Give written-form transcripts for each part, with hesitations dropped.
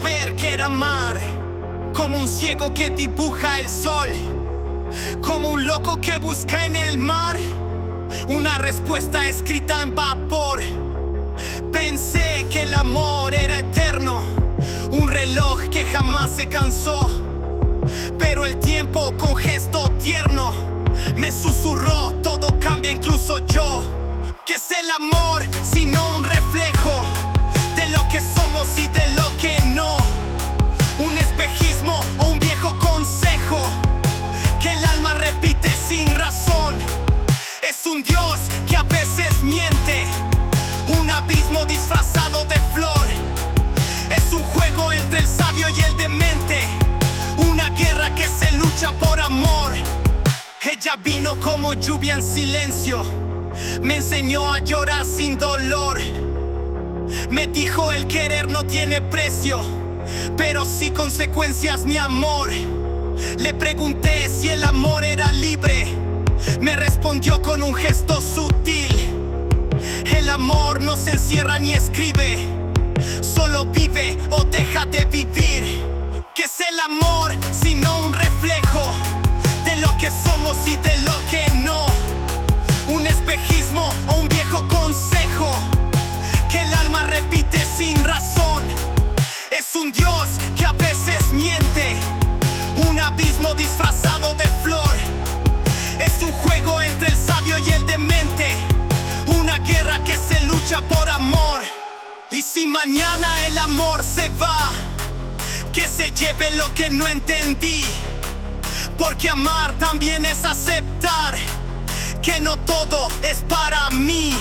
saber qué era amar, como un ciego que dibuja el sol, como un loco que busca en el mar una respuesta escrita en vapor. Pensé que el amor era eterno, un reloj que jamás se cansó, pero el tiempo con gesto tierno me susurró: todo cambia, incluso yo. ¿Qué es el amor sino un reflejo de lo que somos y de lo que no? Un espejismo o un viejo consejo que el alma repite sin razón. Es un Dios que a veces miente, un abismo disfrazado de flor. Es un juego entre el sabio y el demente, una guerra que se lucha por amor. Ella vino como lluvia en silencio, me enseñó a llorar sin dolor. Me dijo: el querer no tiene precio, pero sí consecuencias, mi amor. Le pregunté si el amor era libre, me respondió con un gesto sutil: el amor no se encierra ni escribe, solo vive o deja de vivir. ¿Qué es el amor sino un reflejo de lo que somos y de lo que no? Un espejismo o un viejo consejo que el alma repite sin razón. Es un Dios que a veces miente, un abismo disfrazado de flor. Es un juego entre el sabio y el demente, una guerra que se lucha por amor. Y si mañana el amor se va, que se lleve lo que no entendí, porque amar también es aceptar que no todo es para mí.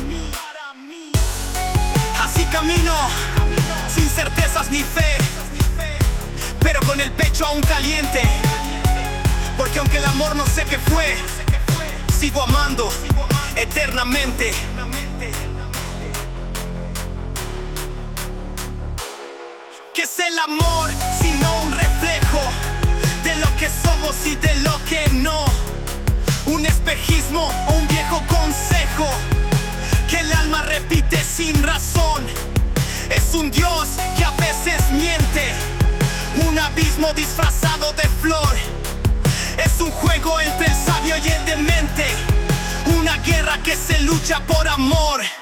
Así camino, sin certezas ni fe, pero con el pecho aún caliente, porque aunque el amor no sé qué fue, sigo amando eternamente. ¿Qué es el amor sino un reflejo de lo que somos y de lo que no? Un espejismo o un viejo consejo que el alma repite sin razón. Es un Dios que a veces miente, un abismo disfrazado de flor. Es un juego entre el sabio y el demente, una guerra que se lucha por amor.